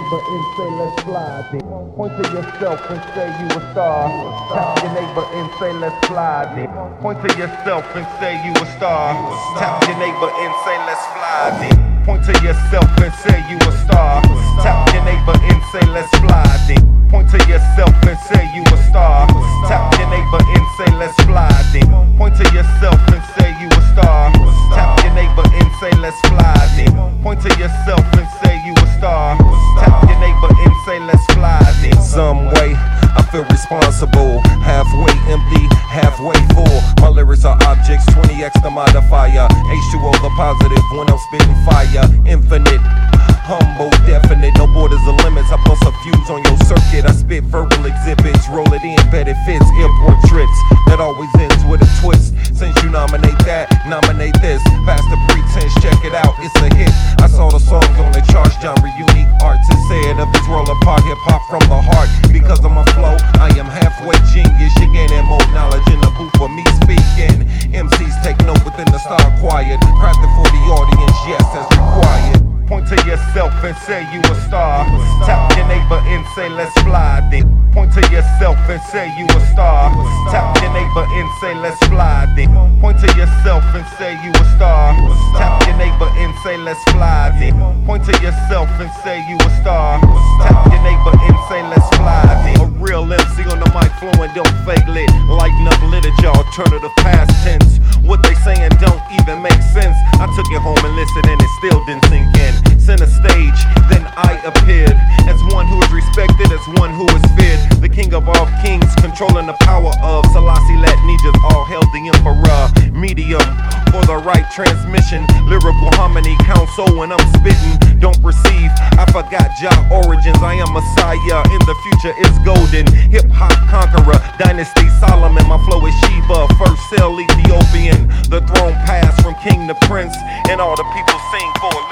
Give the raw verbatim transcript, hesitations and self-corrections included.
neighbor and say let's fly then. Point to yourself and say you a star. Tap your neighbor and say let's fly then. Point to yourself and say you a star. Tap your neighbor and say let's fly then. Point to yourself and say you a star. Tap your neighbor and say let's fly then. Point to yourself and say you a star. Tap your neighbor and say let's fly then. Point to yourself and say you a star. Tap your neighbor and say let's fly then. Point to yourself and say you a star. Tap your neighbor and say let's fly then. Some way I feel responsible, halfway empty, halfway full. My lyrics are objects, twenty X the modifier, H two O the positive when I'm spitting fire. Infinite, humble, definite, no borders or limits. I bust a fuse on your circuit, I spit verbal exhibits, roll it in, bet it fits. Airport trips that always ends with a twist. Since you nominate that, nominate this. Past the pretense, check it out, it's a hit. I saw the songs on the charts, genre unique arts. It said of this world apart, hip hop from the heart. Because of my flow, I am halfway genius. You're gaining more knowledge in the booth for me speaking. M Cs take note within the star quiet, crafted for the audience, yes, as required. Point to yourself and say you a star. Tap your neighbor and say let's fly then. Point to yourself and say you a star. Tap your neighbor and say let's fly then. Point to yourself and say you a star. Tap your neighbor and say let's fly then. Point to yourself and say you a star. Tap your neighbor and say let's fly then. A real M C on the mic flowing, don't fake lit. Lighten up literature, alternative past tense. What they saying don't even make sense. I took it home and listened and it still didn't sink in. Center stage, then I appeared as one who is respected, as one who is feared. The king of all kings, controlling the power of Selassie let Nijas, all held the emperor. Medium for the right transmission, lyrical harmony counsel when I'm spitting. Don't perceive, I forgot Jah origins. I am Messiah, in the future is golden. Hip hop conqueror, dynasty Solomon. My flow is Sheba, first cell Ethiopian. The throne passed from king to prince, and all the people sing for